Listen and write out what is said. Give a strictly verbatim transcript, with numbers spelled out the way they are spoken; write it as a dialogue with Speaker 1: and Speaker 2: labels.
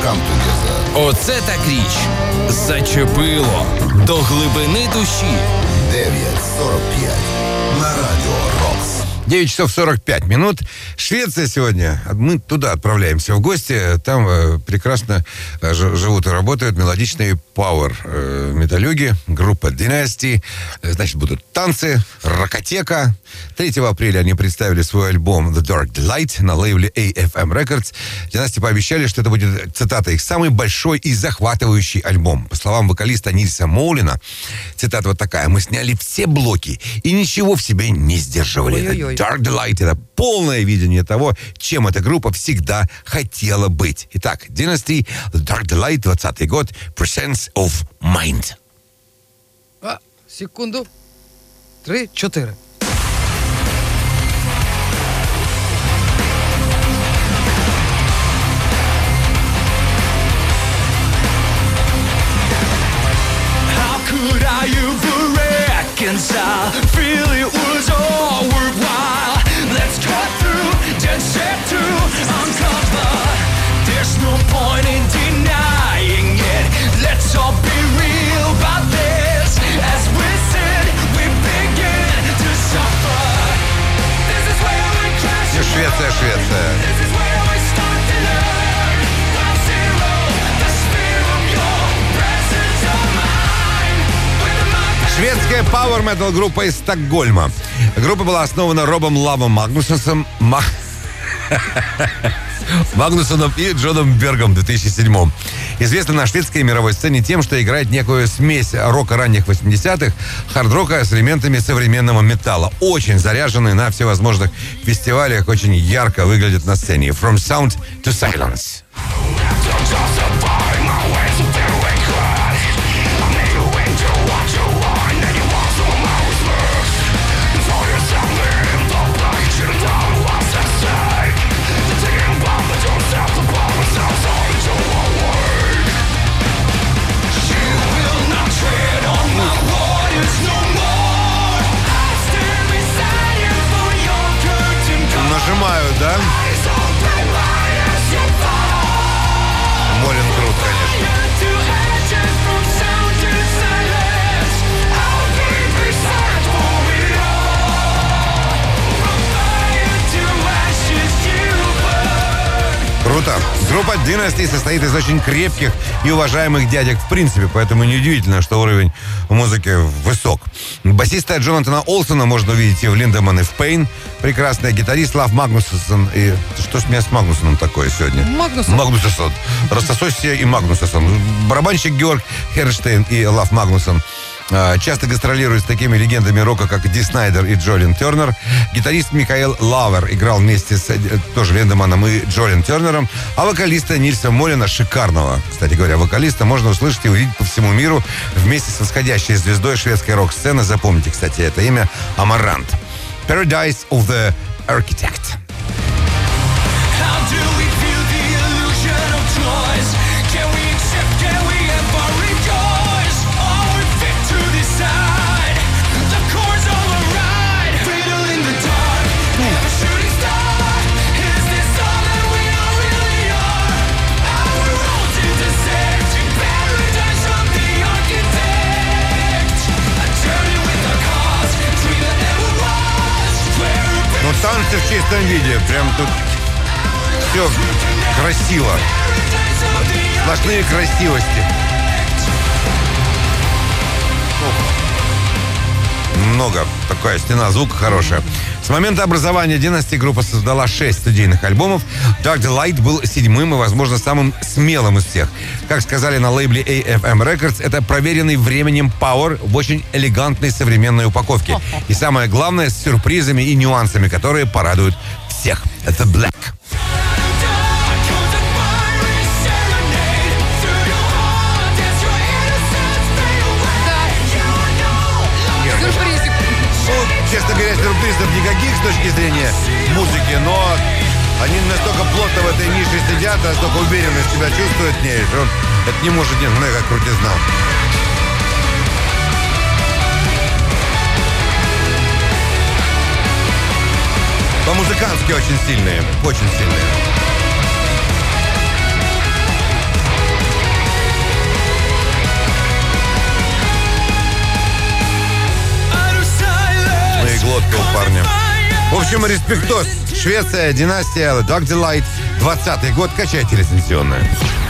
Speaker 1: Come Together.
Speaker 2: Оце так річ. Зачепило до глибини душі.
Speaker 1: дев'ять сорок п'ять на радио Рокс.
Speaker 3: девять часов сорок пять минут. Швеция сегодня. Мы туда отправляемся в гости. Там э, прекрасно э, живут и работают мелодичные пауэр э, металюги. Группа Dynasty. Значит, будут танцы, рокотека. третьего апреля они представили свой альбом The Dark Delight на лейбле эй эф эм Records. Dynasty пообещали, что это будет, цитата, их самый большой и захватывающий альбом. По словам вокалиста Нильса Моулина, цитата вот такая: «Мы сняли все блоки и ничего в себе не сдерживали».
Speaker 4: Ой-ой-ой.
Speaker 3: Dark Delight — это полное видение того, чем эта группа всегда хотела быть. Итак, Dynasty, The Dark Delight, двадцатый год, Presence of Mind.
Speaker 4: А, секунду. Три, чотири.
Speaker 5: How could I ever reconcile? Feel it was all worthwhile. Let's cut through, dead set to uncover. There's no point in denying it. Let's all be real about this. As we sit, we begin to suffer. This is where we crash.
Speaker 3: Швеция, Швеция.
Speaker 5: This is where we start to learn. Ground zero, the sphere of your presence of mind. With the mind.
Speaker 3: Шведская пауэр-метал группа из Стокгольма. Группа была основана Робом Лавом Магнусом, Ма... Магнусоном и Джоном Бергом в две тысячи седьмом. Известна на шведской и мировой сцене тем, что играет некую смесь рока ранних восьмидесятых, хард-рока с элементами современного металла. Очень заряженный на всевозможных фестивалях, очень ярко выглядит на сцене. From Sound to Silence. Нажимают, да? Молин крут, конечно. Круто. Группа Dynasty состоит из очень крепких и уважаемых дядек в принципе, поэтому неудивительно, что уровень музыки высок. Басиста Джонатана Олсона можно увидеть и в Линдеман, и в Пейн. Прекрасный гитарист Лав Магнуссон. И что ж у меня с Магнуссоном такое сегодня?
Speaker 4: Магнуссон.
Speaker 3: Магнуссон. Рассососия и Магнуссон. Барабанщик Георг Херштейн и Лав Магнуссон часто гастролирует с такими легендами рока, как Ди Снайдер и Джолин Тернер. Гитарист Михаил Лавер играл вместе с тоже Линдеманом и Джолин Тернером. А вокалиста Нильса Молина, шикарного, кстати говоря, вокалиста, можно услышать и увидеть по всему миру вместе с восходящей звездой шведской рок-сцены. Запомните, кстати, это имя — Амарант. Paradise of the Architect.
Speaker 5: How do we feel the illusion of choice? Can we accept, can we ever rejoice? Are we fit to decide? The chords of a ride, riddle in the dark, never shooting star. Is this all that we all really are? Our roads intersect, paradise of the architect. A journey with a cause, dream that never was. Where
Speaker 3: Ну, танцы в чистом виде. Прям тут все красиво. Сплошные красивости. Много. Такая стена звука хорошая. С момента образования Dynasty группа создала шесть студийных альбомов. Dark Delight был седьмым и, возможно, самым смелым из всех. Как сказали на лейбле эй эф эм Records, это проверенный временем пауэр в очень элегантной современной упаковке. И самое главное, с сюрпризами и нюансами, которые порадуют всех. Это Black.
Speaker 4: Сюрпризик.
Speaker 3: Ну, честно говоря, сюрпризов никаких с точки зрения музыки, но они настолько плотно в этой нише сидят, настолько уверенно себя чувствуют в ней, что это не может не знаю, как крутизна. По-музыкански очень сильные, очень сильные. общем, респектос. Швеция, династия, Dog Delight, двадцатый год. Качайте лицензионное.